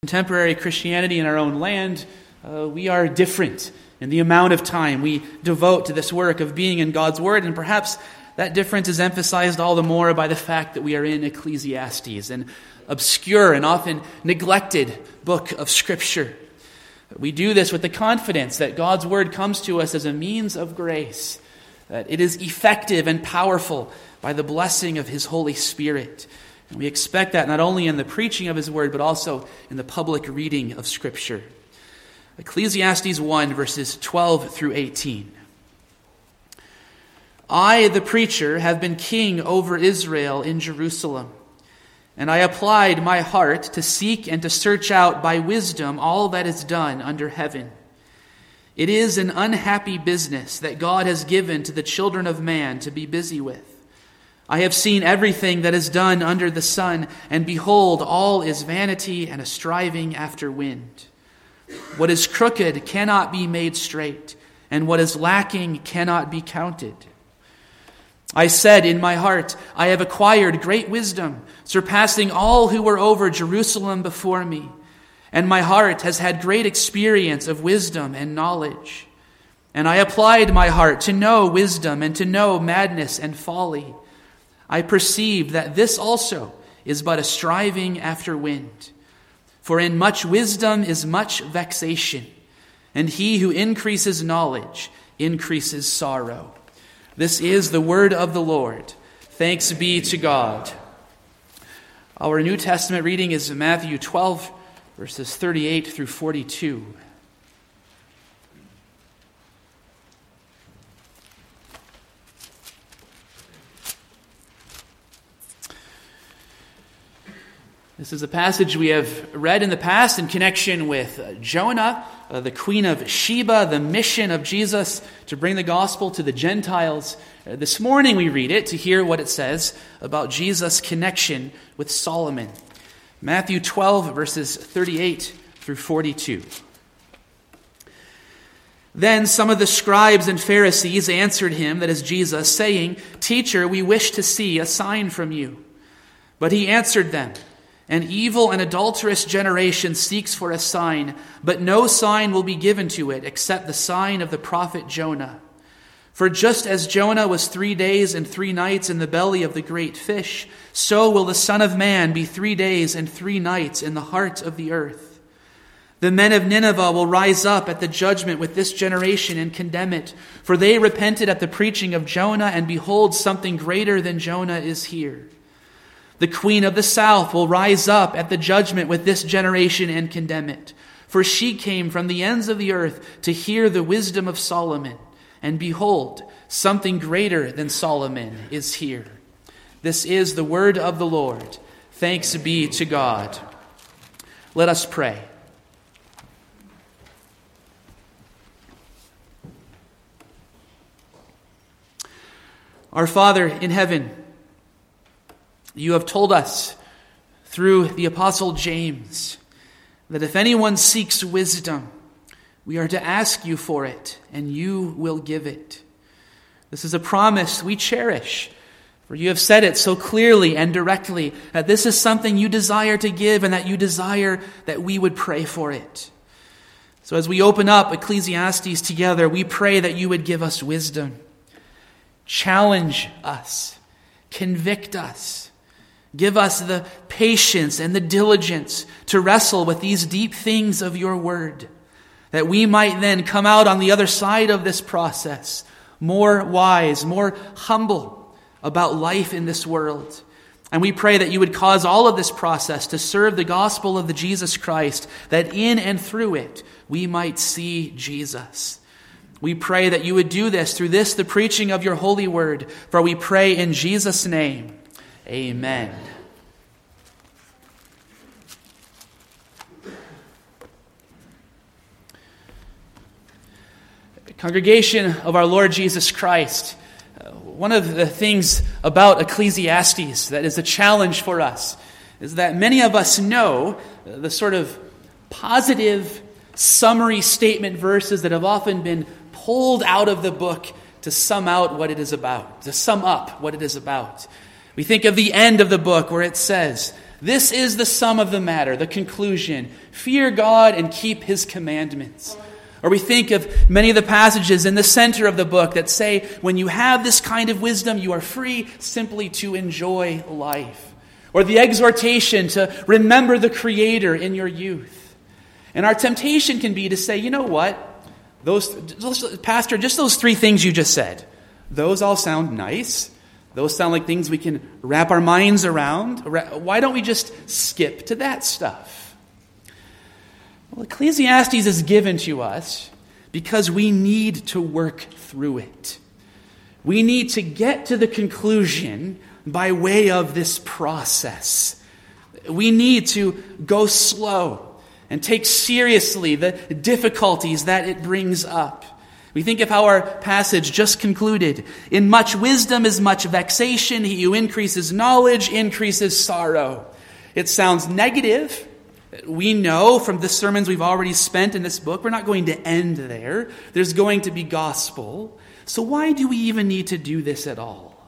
contemporary Christianity in our own land, we are different in the amount of time we devote to this work of being in God's Word, and perhaps that difference is emphasized all the more by the fact that we are in Ecclesiastes, an obscure and often neglected book of Scripture. We do this with the confidence that God's Word comes to us as a means of grace, that it is effective and powerful by the blessing of His Holy Spirit. And we expect that not only in the preaching of His Word, but also in the public reading of Scripture. Ecclesiastes 1, verses 12 through 18. I, the preacher, have been king over Israel in Jerusalem, and I applied my heart to seek and to search out by wisdom all that is done under heaven. It is an unhappy business that God has given to the children of man to be busy with. I have seen everything that is done under the sun, and behold, all is vanity and a striving after wind. What is crooked cannot be made straight, and what is lacking cannot be counted. I said in my heart, I have acquired great wisdom, surpassing all who were over Jerusalem before me. And my heart has had great experience of wisdom and knowledge. And I applied my heart to know wisdom and to know madness and folly. I perceived that this also is but a striving after wind. For in much wisdom is much vexation, and he who increases knowledge increases sorrow. This is the word of the Lord. Thanks be to God. Our New Testament reading is Matthew 12, verses 38 through 42. This is a passage we have read in the past in connection with Jonah, the queen of Sheba, the mission of Jesus to bring the gospel to the Gentiles. This morning we read it to hear what it says about Jesus' connection with Solomon. Matthew 12, verses 38 through 42. Then some of the scribes and Pharisees answered him, that is Jesus, saying, Teacher, we wish to see a sign from you. But he answered them, An evil and adulterous generation seeks for a sign, but no sign will be given to it except the sign of the prophet Jonah. For just as Jonah was 3 days and 3 nights in the belly of the great fish, so will the Son of Man be 3 days and 3 nights in the heart of the earth. The men of Nineveh will rise up at the judgment with this generation and condemn it, for they repented at the preaching of Jonah, and behold, something greater than Jonah is here. The queen of the south will rise up at the judgment with this generation and condemn it. For she came from the ends of the earth to hear the wisdom of Solomon. And behold, something greater than Solomon is here. This is the word of the Lord. Thanks be to God. Let us pray. Our Father in heaven, you have told us through the Apostle James that if anyone seeks wisdom, we are to ask you for it, and you will give it. This is a promise we cherish, for you have said it so clearly and directly that this is something you desire to give and that you desire that we would pray for it. So as we open up Ecclesiastes together, we pray that you would give us wisdom. Challenge us. Convict us. Give us the patience and the diligence to wrestle with these deep things of your word, that we might then come out on the other side of this process more wise, more humble about life in this world. And we pray that you would cause all of this process to serve the gospel of the Jesus Christ, that in and through it we might see Jesus. We pray that you would do this through this, the preaching of your holy word, for we pray in Jesus' name. Amen. Congregation of our Lord Jesus Christ, one of the things about Ecclesiastes that is a challenge for us is that many of us know the sort of positive summary statement verses that have often been pulled out of the book to sum out what it is about, to sum up what it is about. We think of the end of the book where it says, This is the sum of the matter, the conclusion. Fear God and keep His commandments. Or we think of many of the passages in the center of the book that say, when you have this kind of wisdom, you are free simply to enjoy life. Or the exhortation to remember the Creator in your youth. And our temptation can be to say, you know what? Pastor, just those three things you just said, those all sound nice. Those sound like things we can wrap our minds around. Why don't we just skip to that stuff? Well, Ecclesiastes is given to us because we need to work through it. We need to get to the conclusion by way of this process. We need to go slow and take seriously the difficulties that it brings up. We think of how our passage just concluded. In much wisdom is much vexation. He who increases knowledge increases sorrow. It sounds negative. We know from the sermons we've already spent in this book, we're not going to end there. There's going to be gospel. So why do we even need to do this at all?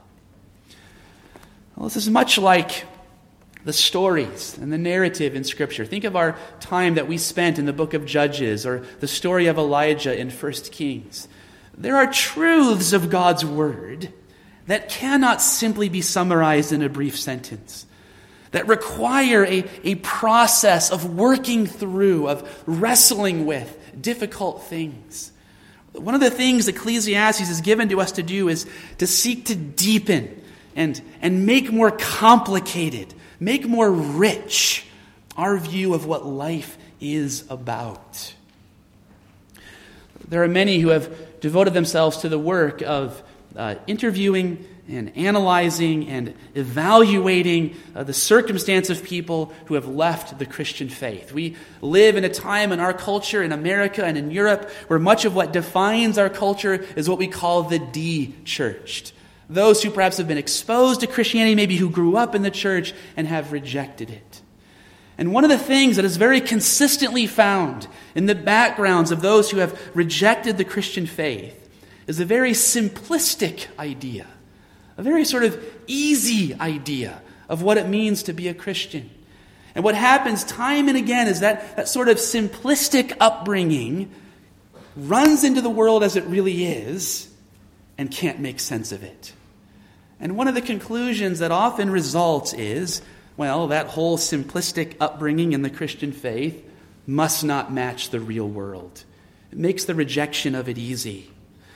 Well, this is much like the stories and the narrative in Scripture. Think of our time that we spent in the book of Judges or the story of Elijah in 1 Kings. There are truths of God's Word that cannot simply be summarized in a brief sentence, that require a process of working through, of wrestling with difficult things. One of the things Ecclesiastes is given to us to do is to seek to deepen and make more complicated, make more rich our view of what life is about. There are many who have devoted themselves to the work of interviewing and analyzing and evaluating the circumstance of people who have left the Christian faith. We live in a time in our culture, in America and in Europe, where much of what defines our culture is what we call the de-churched. Those who perhaps have been exposed to Christianity, maybe who grew up in the church and have rejected it. And one of the things that is very consistently found in the backgrounds of those who have rejected the Christian faith is a very simplistic idea, a very sort of easy idea of what it means to be a Christian. And what happens time and again is that sort of simplistic upbringing runs into the world as it really is and can't make sense of it. And one of the conclusions that often results is, well, that whole simplistic upbringing in the Christian faith must not match the real world. It makes the rejection of it easy.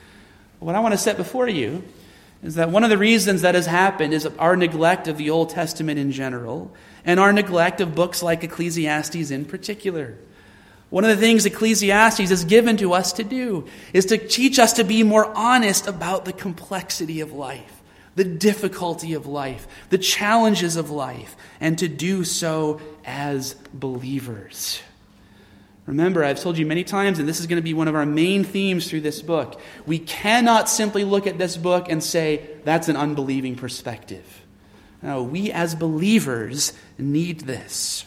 What I want to set before you is that one of the reasons that has happened is our neglect of the Old Testament in general and our neglect of books like Ecclesiastes in particular. One of the things Ecclesiastes is given to us to do is to teach us to be more honest about the complexity of life, the difficulty of life, the challenges of life, and to do so as believers. Remember, I've told you many times, and this is going to be one of our main themes through this book, we cannot simply look at this book and say, that's an unbelieving perspective. No, we as believers need this.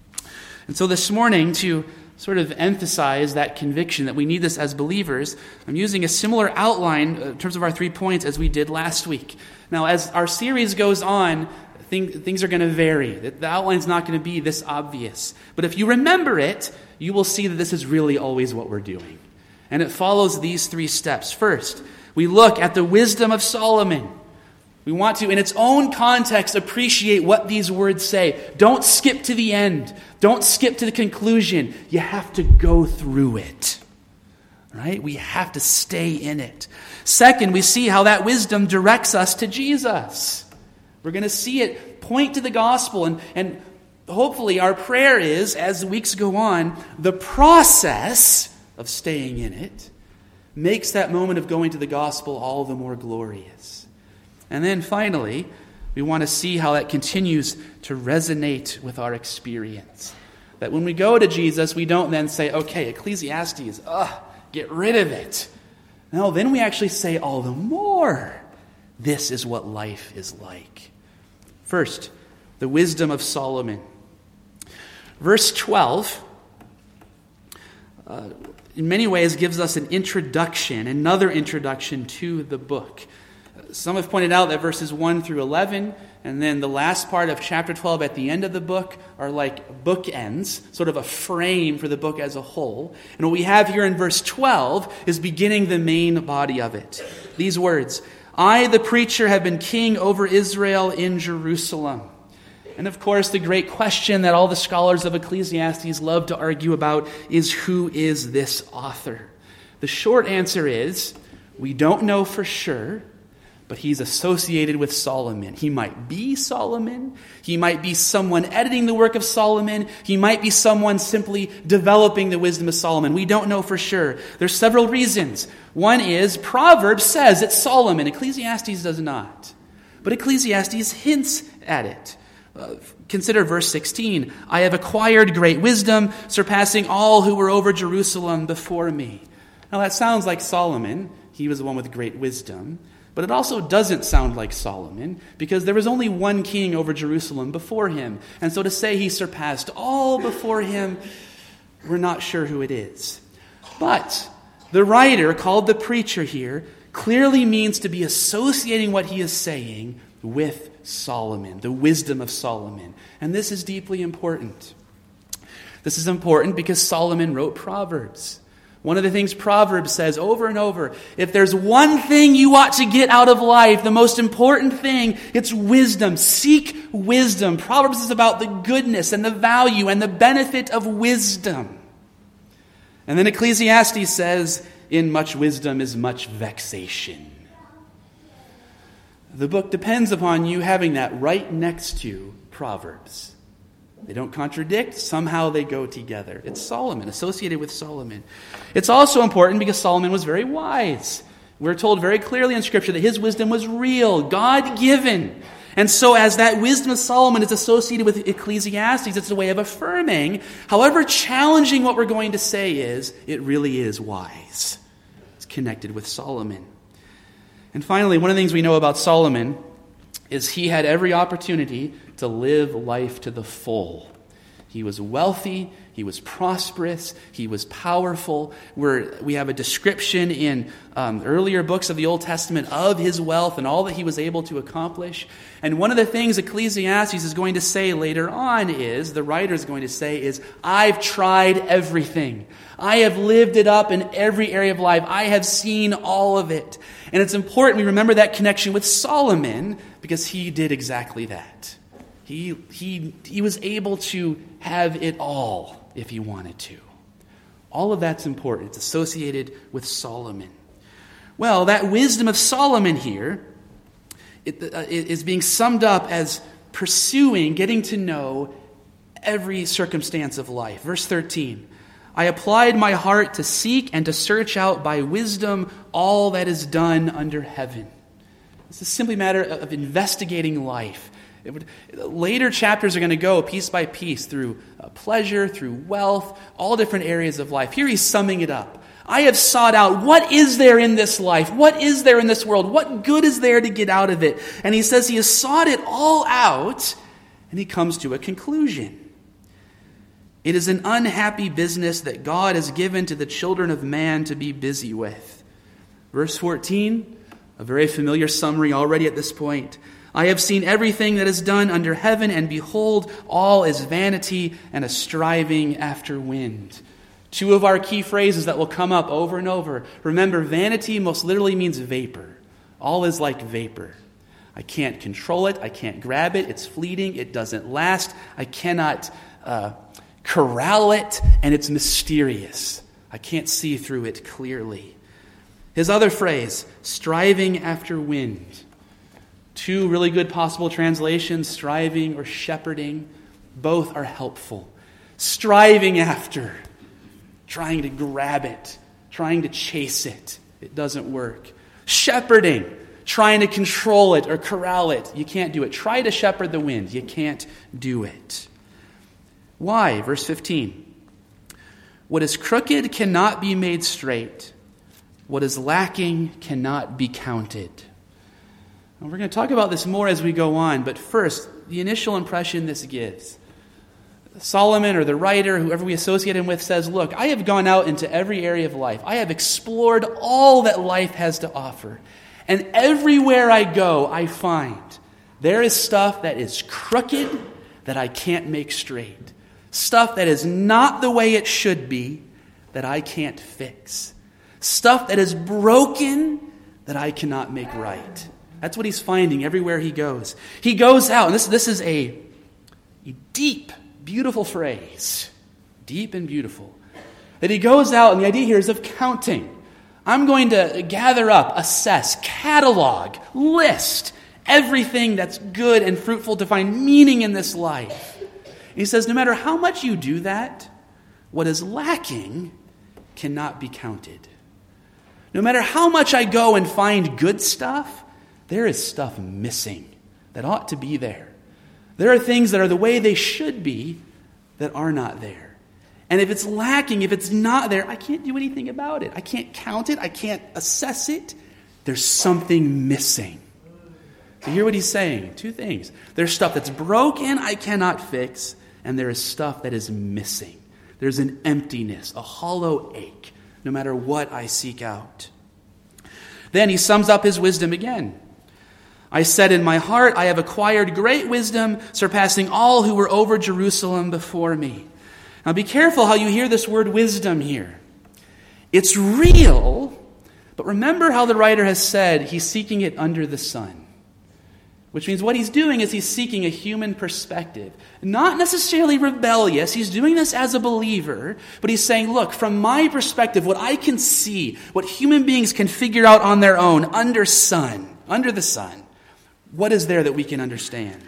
And so this morning, to sort of emphasize that conviction that we need this as believers, I'm using a similar outline in terms of our 3 points as we did last week. Now, as our series goes on, things are going to vary. The outline's not going to be this obvious. But if you remember it, you will see that this is really always what we're doing. And it follows these 3 steps. First, we look at the wisdom of Solomon. We want to, in its own context, appreciate what these words say. Don't skip to the end. Don't skip to the conclusion. You have to go through it. Right? We have to stay in it. Second, we see how that wisdom directs us to Jesus. We're going to see it point to the gospel. And hopefully our prayer is, as the weeks go on, the process of staying in it makes that moment of going to the gospel all the more glorious. And then finally, we want to see how that continues to resonate with our experience. That when we go to Jesus, we don't then say, okay, Ecclesiastes, get rid of it. No, then we actually say all the more, this is what life is like. First, the wisdom of Solomon. Verse 12, in many ways, gives us an introduction, another introduction to the book. Some have pointed out that verses 1 through 11 and then the last part of chapter 12 at the end of the book are like bookends, sort of a frame for the book as a whole. And what we have here in verse 12 is beginning the main body of it. These words, I, the preacher, have been king over Israel in Jerusalem. And of course, the great question that all the scholars of Ecclesiastes love to argue about is, who is this author? The short answer is, we don't know for sure, but he's associated with Solomon. He might be Solomon. He might be someone editing the work of Solomon. He might be someone simply developing the wisdom of Solomon. We don't know for sure. There's several reasons. One is Proverbs says it's Solomon. Ecclesiastes does not. But Ecclesiastes hints at it. Consider verse 16. I have acquired great wisdom, surpassing all who were over Jerusalem before me. Now that sounds like Solomon. He was the one with great wisdom. But it also doesn't sound like Solomon, because there was only one king over Jerusalem before him. And so to say he surpassed all before him, we're not sure who it is. But the writer, called the preacher here, clearly means to be associating what he is saying with Solomon, the wisdom of Solomon. And this is deeply important. This is important because Solomon wrote Proverbs. One of the things Proverbs says over and over, if there's one thing you ought to get out of life, the most important thing, it's wisdom. Seek wisdom. Proverbs is about the goodness and the value and the benefit of wisdom. And then Ecclesiastes says, in much wisdom is much vexation. The book depends upon you having that right next to Proverbs. They don't contradict. Somehow they go together. It's Solomon, associated with Solomon. It's also important because Solomon was very wise. We're told very clearly in Scripture that his wisdom was real, God-given. And so as that wisdom of Solomon is associated with Ecclesiastes, it's a way of affirming, however challenging what we're going to say is, it really is wise. It's connected with Solomon. And finally, one of the things we know about Solomon is he had every opportunity to live life to the full. He was wealthy, he was prosperous, he was powerful. We have a description in earlier books of the Old Testament of his wealth and all that he was able to accomplish. And one of the things Ecclesiastes is going to say later on is, the writer is going to say is, I've tried everything. I have lived it up in every area of life. I have seen all of it. And it's important we remember that connection with Solomon because he did exactly that. He was able to have it all if he wanted to. All of that's important. It's associated with Solomon. Well, that wisdom of Solomon here is being summed up as pursuing, getting to know every circumstance of life. Verse 13, I applied my heart to seek and to search out by wisdom all that is done under heaven. This is simply a matter of investigating life. Later chapters are going to go piece by piece through pleasure, through wealth, all different areas of life. Here he's summing it up. I have sought out what is there in this life? What is there in this world? What good is there to get out of it? And he says he has sought it all out, and he comes to a conclusion. It is an unhappy business that God has given to the children of man to be busy with. Verse 14, a very familiar summary already at this point. I have seen everything that is done under heaven, and behold, all is vanity and a striving after wind. Two of our key phrases that will come up over and over. Remember, vanity most literally means vapor. All is like vapor. I can't control it. I can't grab it. It's fleeting. It doesn't last. I cannot corral it, and it's mysterious. I can't see through it clearly. His other phrase, striving after wind. Two really good possible translations, striving or shepherding. Both are helpful. Striving after, trying to grab it, trying to chase it. It doesn't work. Shepherding, trying to control it or corral it. You can't do it. Try to shepherd the wind. You can't do it. Why? Verse 15. What is crooked cannot be made straight. What is lacking cannot be counted. And we're going to talk about this more as we go on, but first, the initial impression this gives. Solomon or the writer, whoever we associate him with, says, look, I have gone out into every area of life. I have explored all that life has to offer. And everywhere I go, I find there is stuff that is crooked that I can't make straight. Stuff that is not the way it should be that I can't fix. Stuff that is broken that I cannot make right. That's what he's finding everywhere he goes. He goes out, and this is a deep, beautiful phrase. Deep and beautiful. That he goes out, and the idea here is of counting. I'm going to gather up, assess, catalog, list everything that's good and fruitful to find meaning in this life. He says, no matter how much you do that, what is lacking cannot be counted. No matter how much I go and find good stuff, there is stuff missing that ought to be there. There are things that are the way they should be that are not there. And if it's lacking, if it's not there, I can't do anything about it. I can't count it. I can't assess it. There's something missing. So hear what he's saying. Two things. There's stuff that's broken I cannot fix, and there is stuff that is missing. There's an emptiness, a hollow ache, no matter what I seek out. Then he sums up his wisdom again. I said in my heart, I have acquired great wisdom, surpassing all who were over Jerusalem before me. Now be careful how you hear this word wisdom here. It's real, but remember how the writer has said he's seeking it under the sun. Which means what he's doing is he's seeking a human perspective. Not necessarily rebellious. He's doing this as a believer. But he's saying, look, from my perspective, what I can see, what human beings can figure out on their own under the sun, what is there that we can understand?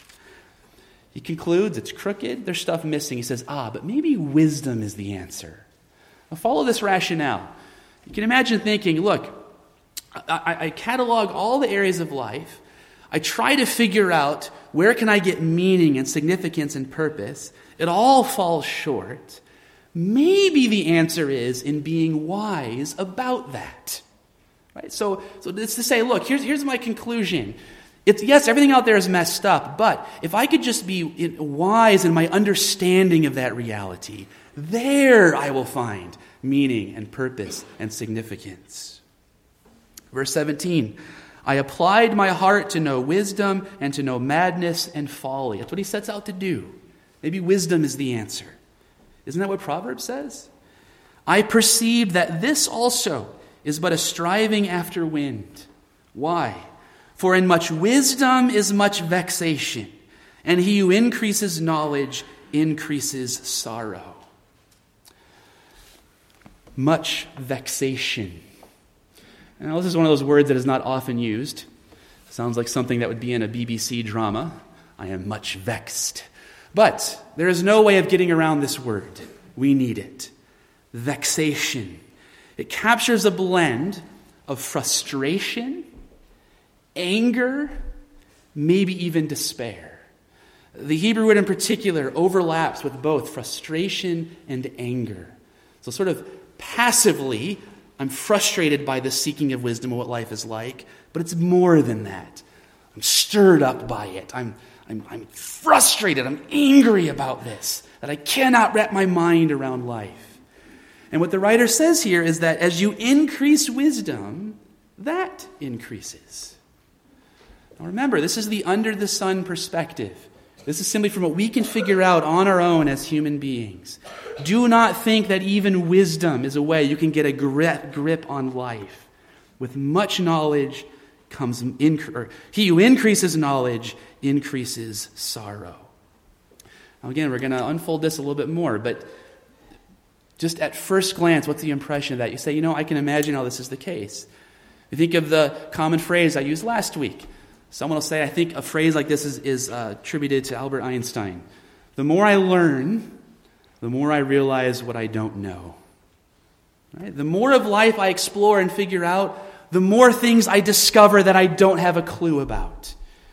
He concludes it's crooked. There's stuff missing. He says, but maybe wisdom is the answer. Now follow this rationale. You can imagine thinking, look, I catalog all the areas of life. I try to figure out where can I get meaning and significance and purpose. It all falls short. Maybe the answer is in being wise about that. Right? So it's to say, look, here's my conclusion. Yes, everything out there is messed up, but if I could just be wise in my understanding of that reality, there I will find meaning and purpose and significance. Verse 17, I applied my heart to know wisdom and to know madness and folly. That's what he sets out to do. Maybe wisdom is the answer. Isn't that what Proverbs says? I perceived that this also is but a striving after wind. Why? For in much wisdom is much vexation, and he who increases knowledge increases sorrow. Much vexation. Now, this is one of those words that is not often used. Sounds like something that would be in a BBC drama. I am much vexed. But there is no way of getting around this word. We need it. Vexation. It captures a blend of frustration, anger, maybe even despair. The Hebrew word in particular overlaps with both frustration and anger. So sort of passively, I'm frustrated by the seeking of wisdom of what life is like, but it's more than that. I'm stirred up by it. I'm frustrated. I'm angry about this, that I cannot wrap my mind around life. And what the writer says here is that as you increase wisdom, that increases. Now remember, this is the under the sun perspective. This is simply from what we can figure out on our own as human beings. Do not think that even wisdom is a way you can get a grip on life. With much knowledge comes he who increases knowledge increases sorrow. Now again, we're going to unfold this a little bit more, but just at first glance, what's the impression of that? You say, I can imagine how this is the case. You think of the common phrase I used last week. Someone will say, I think a phrase like this is attributed to Albert Einstein. The more I learn, the more I realize what I don't know. Right? The more of life I explore and figure out, the more things I discover that I don't have a clue about.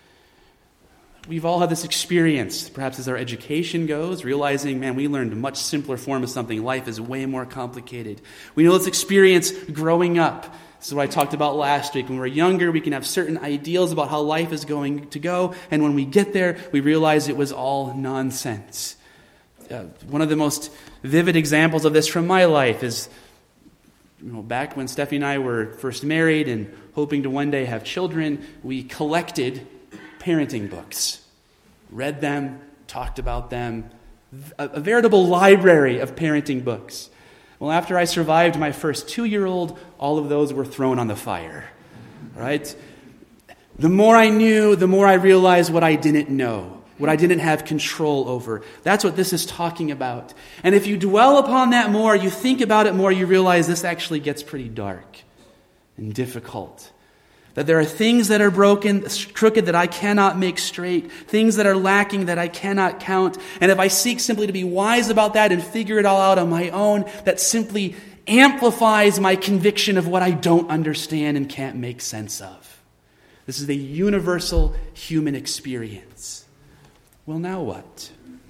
We've all had this experience, perhaps as our education goes, realizing, we learned a much simpler form of something. Life is way more complicated. We know this experience growing up. This is what I talked about last week. When we're younger, we can have certain ideals about how life is going to go. And when we get there, we realize it was all nonsense. One of the most vivid examples of this from my life is Back when Steffi and I were first married and hoping to one day have children, we collected parenting books, read them, talked about them, a veritable library of parenting books. Well, after I survived my first 2-year-old, all of those were thrown on the fire, right? The more I knew, the more I realized what I didn't know, what I didn't have control over. That's what this is talking about. And if you dwell upon that more, you think about it more, you realize this actually gets pretty dark and difficult. That there are things that are broken, crooked, that I cannot make straight, things that are lacking that I cannot count. And if I seek simply to be wise about that and figure it all out on my own, that simply amplifies my conviction of what I don't understand and can't make sense of. This is a universal human experience. Well, now what?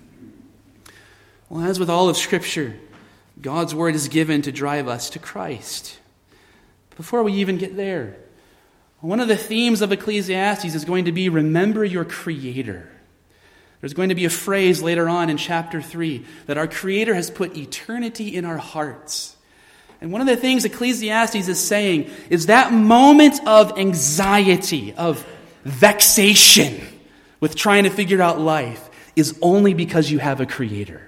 Well, as with all of Scripture, God's Word is given to drive us to Christ. Before we even get there, one of the themes of Ecclesiastes is going to be remember your Creator. There's going to be a phrase later on in chapter 3 that our Creator has put eternity in our hearts. And one of the things Ecclesiastes is saying is that moment of anxiety, of vexation with trying to figure out life is only because you have a Creator.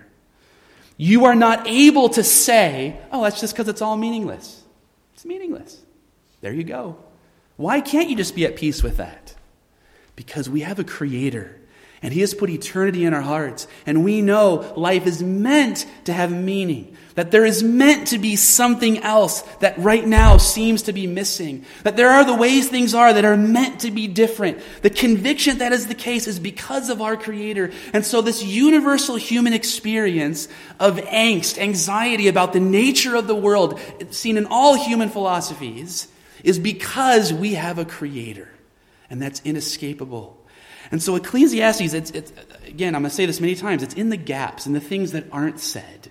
You are not able to say, oh, that's just because it's all meaningless. It's meaningless. There you go. Why can't you just be at peace with that? Because we have a Creator, and He has put eternity in our hearts, and we know life is meant to have meaning, that there is meant to be something else that right now seems to be missing, that there are the ways things are that are meant to be different. The conviction that is the case is because of our Creator. And so this universal human experience of angst, anxiety about the nature of the world, seen in all human philosophies, is because we have a Creator. And that's inescapable. And so Ecclesiastes, it's again, I'm going to say this many times, it's in the gaps, in the things that aren't said,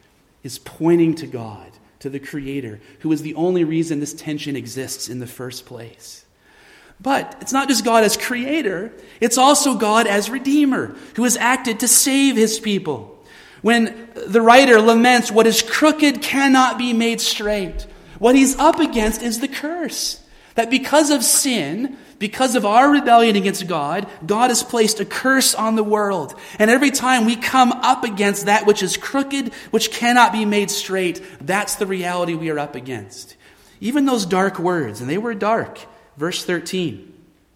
is pointing to God, to the Creator, who is the only reason this tension exists in the first place. But it's not just God as Creator, it's also God as Redeemer, who has acted to save His people. When the writer laments what is crooked cannot be made straight, what he's up against is the curse. That because of sin, because of our rebellion against God, God has placed a curse on the world. And every time we come up against that which is crooked, which cannot be made straight, that's the reality we are up against. Even those dark words, and they were dark. Verse 13.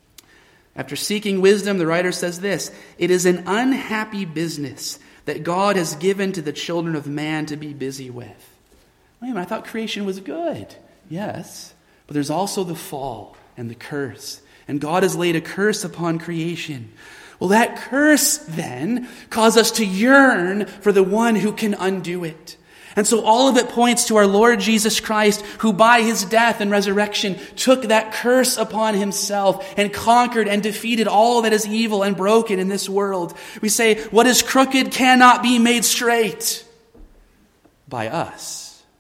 After seeking wisdom, the writer says this, "It is an unhappy business that God has given to the children of man to be busy with." Wait a minute, I thought creation was good. Yes, but there's also the fall and the curse. And God has laid a curse upon creation. Well, that curse then caused us to yearn for the one who can undo it. And so all of it points to our Lord Jesus Christ, who by His death and resurrection took that curse upon Himself and conquered and defeated all that is evil and broken in this world. We say, what is crooked cannot be made straight by us.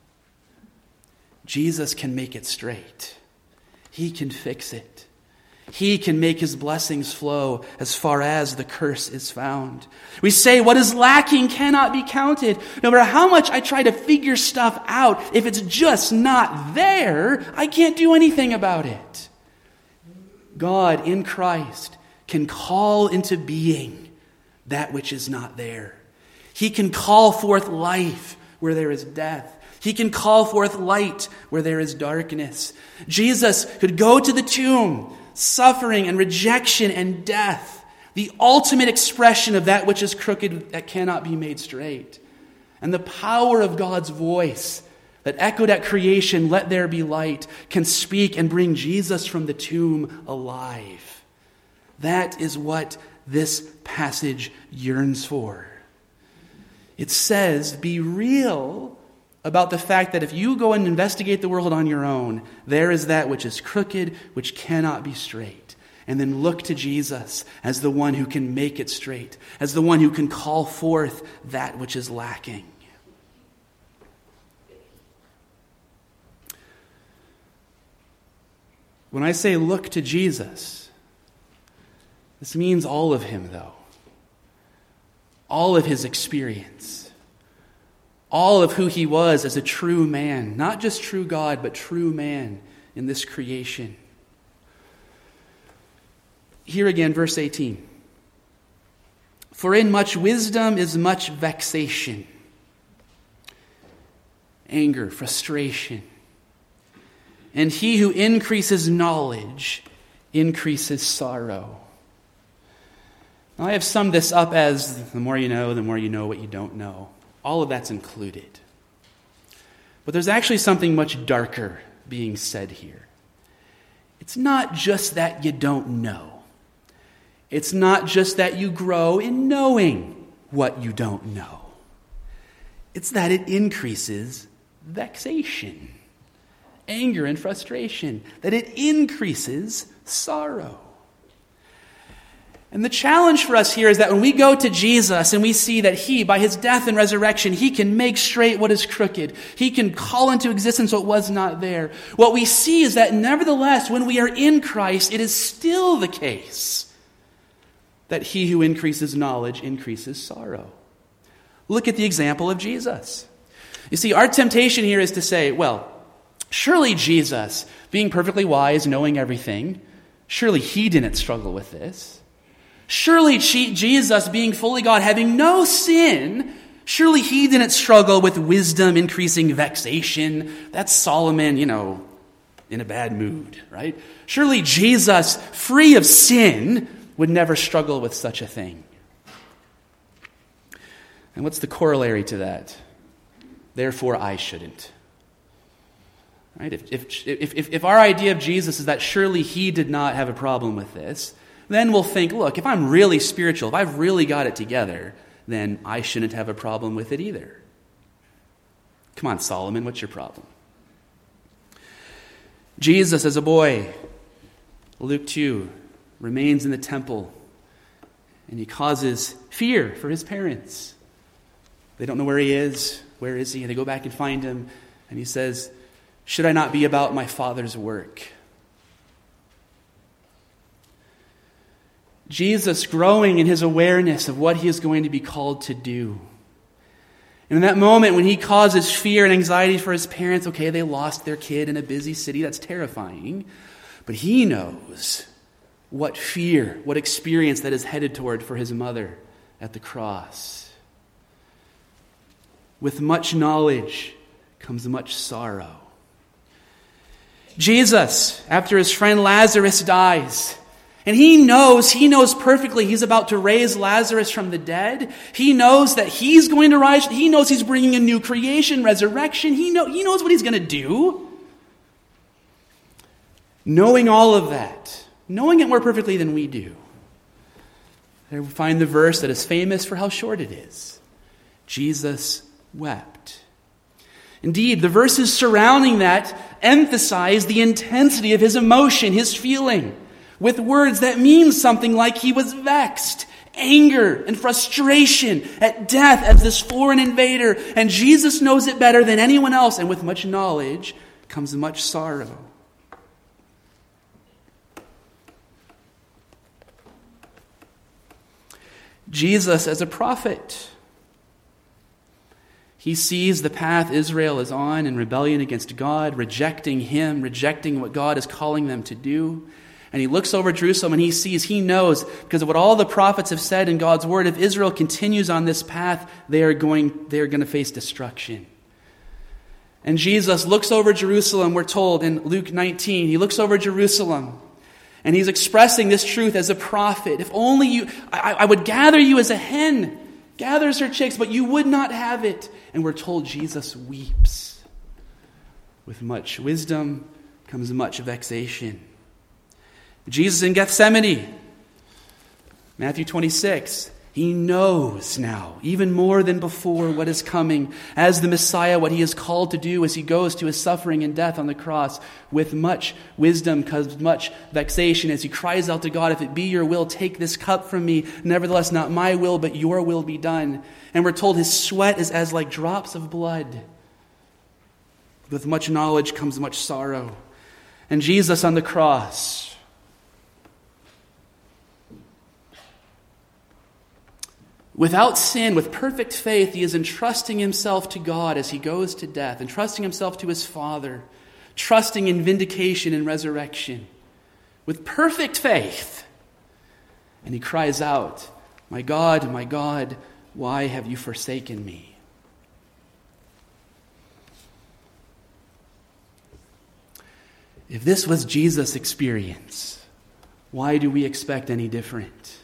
Jesus can make it straight. He can fix it. He can make His blessings flow as far as the curse is found. We say what is lacking cannot be counted. No matter how much I try to figure stuff out, if it's just not there, I can't do anything about it. God in Christ can call into being that which is not there. He can call forth life where there is death. He can call forth light where there is darkness. Jesus could go to the tomb, suffering and rejection and death, the ultimate expression of that which is crooked that cannot be made straight. And the power of God's voice that echoed at creation, "Let there be light," can speak and bring Jesus from the tomb alive. That is what this passage yearns for. It says, be real about the fact that if you go and investigate the world on your own, there is that which is crooked, which cannot be straight. And then look to Jesus as the one who can make it straight, as the one who can call forth that which is lacking. When I say look to Jesus, this means all of Him, though. All of His experience. all of who he was as a true man, not just true God, but true man in this creation. Here again, verse 18. For in much wisdom is much vexation, anger, frustration. And he who increases knowledge increases sorrow. Now, I have summed this up as the more you know what you don't know. All of that's included. But there's actually something much darker being said here. It's not just that you don't know. It's not just that you grow in knowing what you don't know. It's that it increases vexation, anger, and frustration. That it increases sorrow. And the challenge for us here is that when we go to Jesus and we see that he, by his death and resurrection, he can make straight what is crooked. He can call into existence what was not there. What we see is that nevertheless, when we are in Christ, it is still the case that he who increases knowledge increases sorrow. Look at the example of Jesus. You see, our temptation here is to say, well, surely Jesus, being perfectly wise, knowing everything, surely he didn't struggle with this. Surely Jesus, being fully God, having no sin, surely he didn't struggle with wisdom increasing vexation. That's Solomon, in a bad mood, right? Surely Jesus, free of sin, would never struggle with such a thing. And what's the corollary to that? Therefore, I shouldn't. Right? If our idea of Jesus is that surely he did not have a problem with this, then we'll think, look, if I'm really spiritual, if I've really got it together, then I shouldn't have a problem with it either. Come on, Solomon, what's your problem? Jesus, as a boy, Luke 2, remains in the temple, and he causes fear for his parents. They don't know where he is. Where is he? And they go back and find him, and he says, should I not be about my Father's work? Jesus growing in his awareness of what he is going to be called to do. And in that moment when he causes fear and anxiety for his parents, okay, they lost their kid in a busy city, that's terrifying. But he knows what fear, what experience that is headed toward for his mother at the cross. With much knowledge comes much sorrow. Jesus, after his friend Lazarus dies, and he knows perfectly he's about to raise Lazarus from the dead. He knows that he's going to rise. He knows he's bringing a new creation, resurrection. He knows what he's going to do. Knowing all of that, knowing it more perfectly than we do, there we find the verse that is famous for how short it is. Jesus wept. Indeed, the verses surrounding that emphasize the intensity of his emotion, his feeling, with words that mean something like he was vexed, anger and frustration at death as this foreign invader. And Jesus knows it better than anyone else. And with much knowledge comes much sorrow. Jesus as a prophet. He sees the path Israel is on in rebellion against God, rejecting him, rejecting what God is calling them to do. And he looks over Jerusalem and he knows, because of what all the prophets have said in God's word, if Israel continues on this path, they are going to face destruction. And Jesus looks over Jerusalem, we're told in Luke 19, he looks over Jerusalem and he's expressing this truth as a prophet. If only you, I would gather you as a hen gathers her chicks, but you would not have it. And we're told Jesus weeps. With much wisdom comes much vexation. Jesus in Gethsemane, Matthew 26, he knows now, even more than before, what is coming as the Messiah, what he is called to do as he goes to his suffering and death on the cross. With much wisdom comes much vexation as he cries out to God, if it be your will, take this cup from me. Nevertheless, not my will, but your will be done. And we're told his sweat is as like drops of blood. With much knowledge comes much sorrow. And Jesus on the cross, Without sin, with perfect faith, he is entrusting himself to God as he goes to death, entrusting himself to his Father, trusting in vindication and resurrection. With perfect faith. And he cries out, my God, why have you forsaken me?" If this was Jesus' experience, why do we expect any different?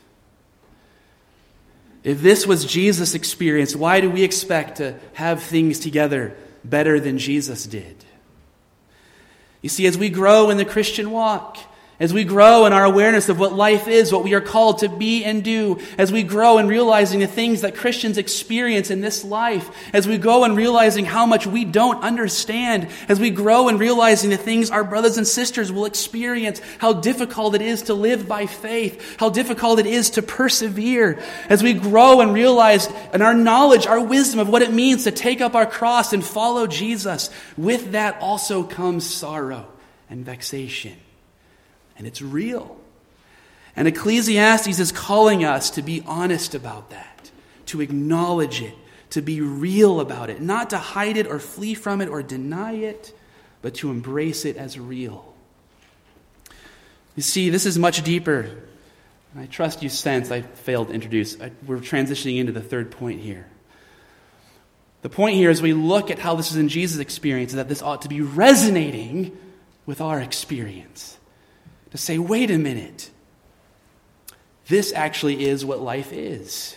If this was Jesus' experience, why do we expect to have things together better than Jesus did? You see, as we grow in the Christian walk, as we grow in our awareness of what life is, what we are called to be and do, as we grow in realizing the things that Christians experience in this life, as we grow in realizing how much we don't understand, as we grow in realizing the things our brothers and sisters will experience, how difficult it is to live by faith, how difficult it is to persevere, as we grow and realize in our knowledge, our wisdom of what it means to take up our cross and follow Jesus, with that also comes sorrow and vexation. And it's real. And Ecclesiastes is calling us to be honest about that, to acknowledge it, to be real about it, not to hide it or flee from it or deny it, but to embrace it as real. You see, this is much deeper. I trust you sense I failed to introduce. We're transitioning into the third point here. The point here, as we look at how this is in Jesus' experience, is that this ought to be resonating with our experience. To say, wait a minute, this actually is what life is.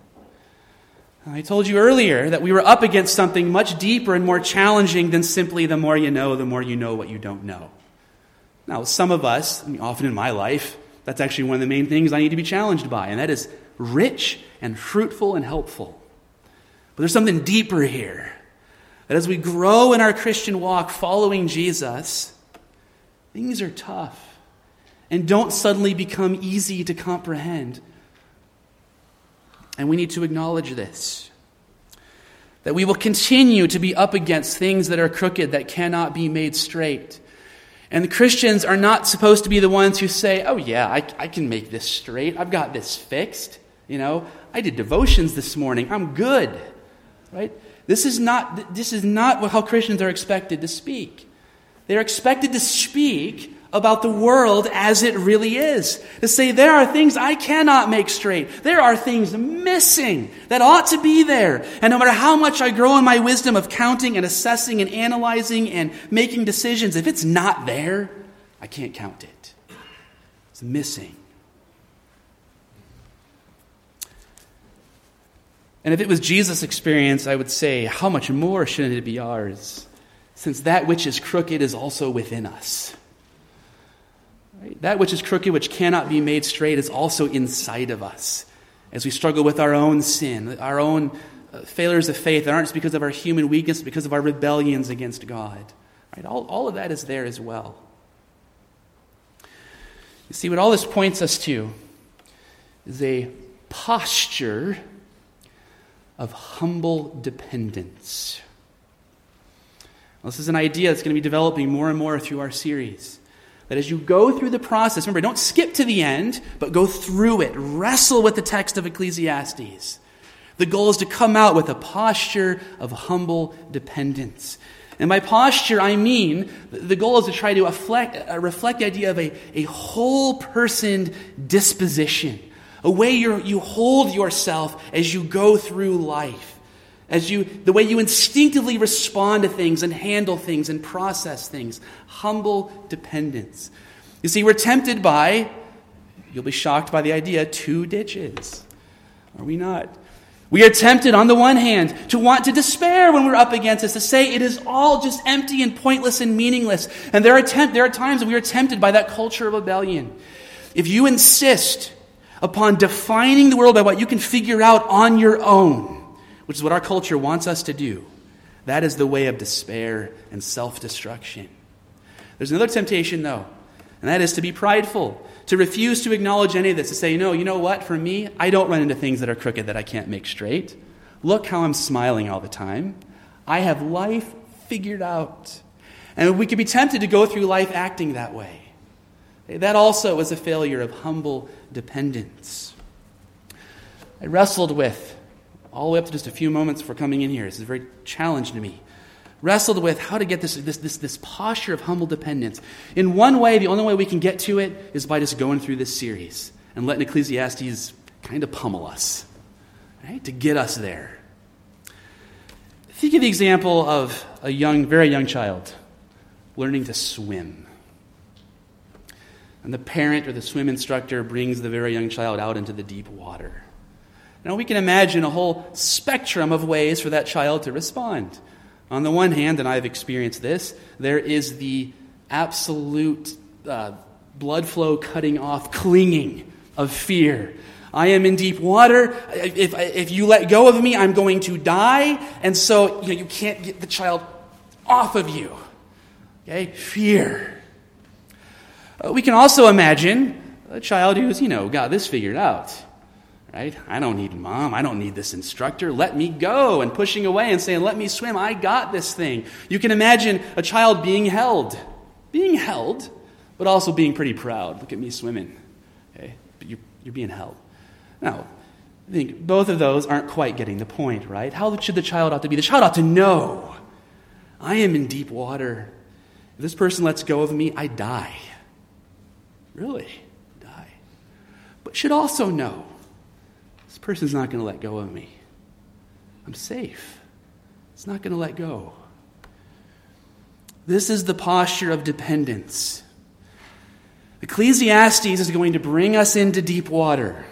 I told you earlier that we were up against something much deeper and more challenging than simply the more you know what you don't know. Now, some of us, often in my life, that's actually one of the main things I need to be challenged by, and that is rich and fruitful and helpful. But there's something deeper here. That as we grow in our Christian walk following Jesus, things are tough. And don't suddenly become easy to comprehend. And we need to acknowledge this. That we will continue to be up against things that are crooked, that cannot be made straight. And the Christians are not supposed to be the ones who say, oh yeah, I can make this straight. I've got this fixed. I did devotions this morning. I'm good. Right? This is not how Christians are expected to speak. They're expected to speak about the world as it really is. To say there are things I cannot make straight. There are things missing that ought to be there. And no matter how much I grow in my wisdom of counting and assessing and analyzing and making decisions, if it's not there, I can't count it. It's missing. And if it was Jesus' experience, I would say, how much more shouldn't it be ours? Since that which is crooked is also within us. Right? That which is crooked, which cannot be made straight, is also inside of us. As we struggle with our own sin, our own failures of faith that aren't just because of our human weakness, but because of our rebellions against God. Right? All of that is there as well. You see, what all this points us to is a posture of humble dependence. Well, this is an idea that's going to be developing more and more through our series. That as you go through the process, remember, don't skip to the end, but go through it. Wrestle with the text of Ecclesiastes. The goal is to come out with a posture of humble dependence. And by posture, I mean, the goal is to try to reflect the idea of a whole-personed disposition. A way you hold yourself as you go through life. The way you instinctively respond to things and handle things and process things. Humble dependence. You see, we're tempted by, you'll be shocked by the idea, 2 ditches. Are we not? We are tempted, on the one hand, to want to despair when we're up against this, to say it is all just empty and pointless and meaningless. And there are times that we are tempted by that culture of rebellion. If you insist upon defining the world by what you can figure out on your own, which is what our culture wants us to do, that is the way of despair and self-destruction. There's another temptation, though, and that is to be prideful, to refuse to acknowledge any of this, to say, no, you know what, for me, I don't run into things that are crooked that I can't make straight. Look how I'm smiling all the time. I have life figured out. And we can be tempted to go through life acting that way. That also is a failure of humble dependence. I wrestled with, all the way up to just a few moments before coming in here. This is a very challenge to me. Wrestled with how to get this posture of humble dependence. In one way, the only way we can get to it is by just going through this series and letting Ecclesiastes kind of pummel us, right, to get us there. Think of the example of a very young child learning to swim. And the parent or the swim instructor brings the very young child out into the deep water. Now we can imagine a whole spectrum of ways for that child to respond. On the one hand, and I've experienced this, there is the absolute blood flow cutting off, clinging of fear. I am in deep water. If you let go of me, I'm going to die. And so you can't get the child off of you. Okay? Fear. We can also imagine a child who's, got this figured out. Right? I don't need mom. I don't need this instructor. Let me go. And pushing away and saying, let me swim. I got this thing. You can imagine a child being held, but also being pretty proud. Look at me swimming. Okay? But you're being held. Now, I think both of those aren't quite getting the point, right? How should the child ought to be? The child ought to know, I am in deep water. If this person lets go of me, I die. Really? Die. But should also know, this person's not going to let go of me. I'm safe. It's not going to let go. This is the posture of dependence. Ecclesiastes is going to bring us into deep water.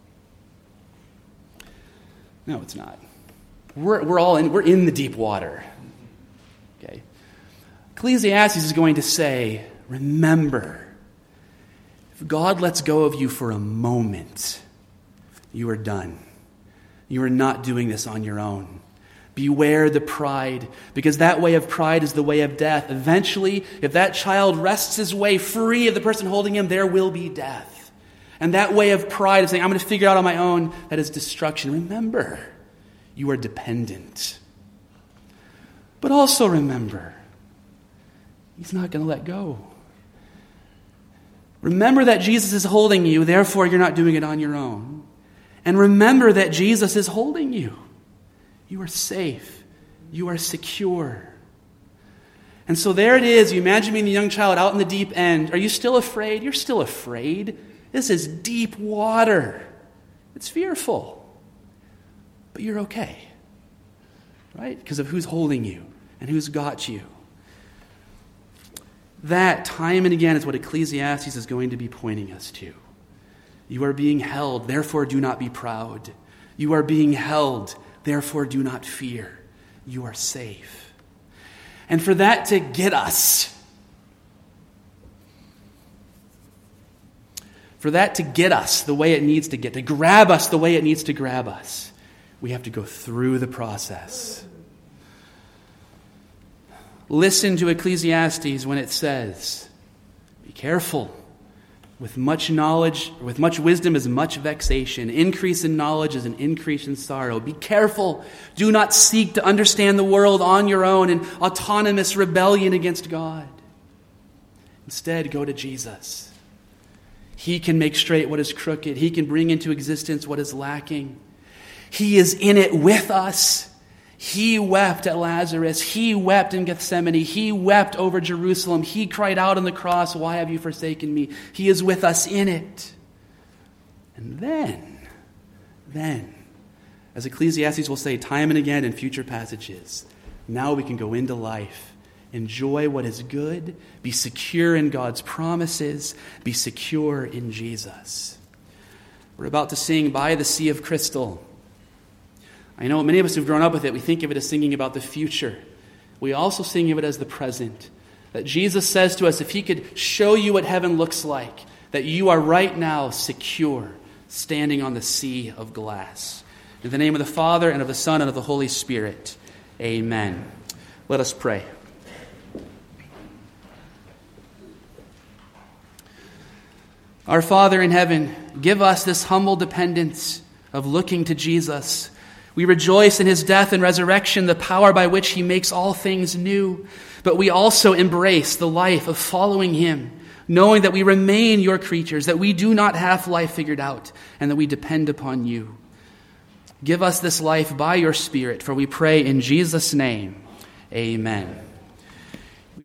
No, it's not. We're in the deep water. Okay. Ecclesiastes is going to say, remember, if God lets go of you for a moment, you are done. You are not doing this on your own. Beware the pride, because that way of pride is the way of death. Eventually, if that child wrests his way free of the person holding him, there will be death. And that way of pride of saying, I'm going to figure it out on my own, that is destruction. Remember, you are dependent. But also remember, he's not going to let go. Remember that Jesus is holding you, therefore you're not doing it on your own. And remember that Jesus is holding you. You are safe. You are secure. And so there it is. You imagine being the young child out in the deep end. Are you still afraid? You're still afraid. This is deep water. It's fearful. But you're okay. Right? Because of who's holding you and who's got you. That, time and again, is what Ecclesiastes is going to be pointing us to. You are being held, therefore do not be proud. You are being held, therefore do not fear. You are safe. And for that to get us, the way it needs to get, to grab us the way it needs to grab us, we have to go through the process. Listen to Ecclesiastes when it says, be careful. With much knowledge, with much wisdom is much vexation. Increase in knowledge is an increase in sorrow. Be careful. Do not seek to understand the world on your own in autonomous rebellion against God. Instead, go to Jesus. He can make straight what is crooked. He can bring into existence what is lacking. He is in it with us. He wept at Lazarus. He wept in Gethsemane. He wept over Jerusalem. He cried out on the cross, why have you forsaken me? He is with us in it. And then, as Ecclesiastes will say time and again in future passages, now we can go into life, enjoy what is good, be secure in God's promises, be secure in Jesus. We're about to sing By the Sea of Crystal. I know many of us who've grown up with it, we think of it as singing about the future. We also sing of it as the present. That Jesus says to us, if he could show you what heaven looks like, that you are right now secure, standing on the sea of glass. In the name of the Father, and of the Son, and of the Holy Spirit. Amen. Let us pray. Our Father in heaven, give us this humble dependence of looking to Jesus. We rejoice in his death and resurrection, the power by which he makes all things new. But we also embrace the life of following him, knowing that we remain your creatures, that we do not have life figured out, and that we depend upon you. Give us this life by your Spirit, for we pray in Jesus' name. Amen.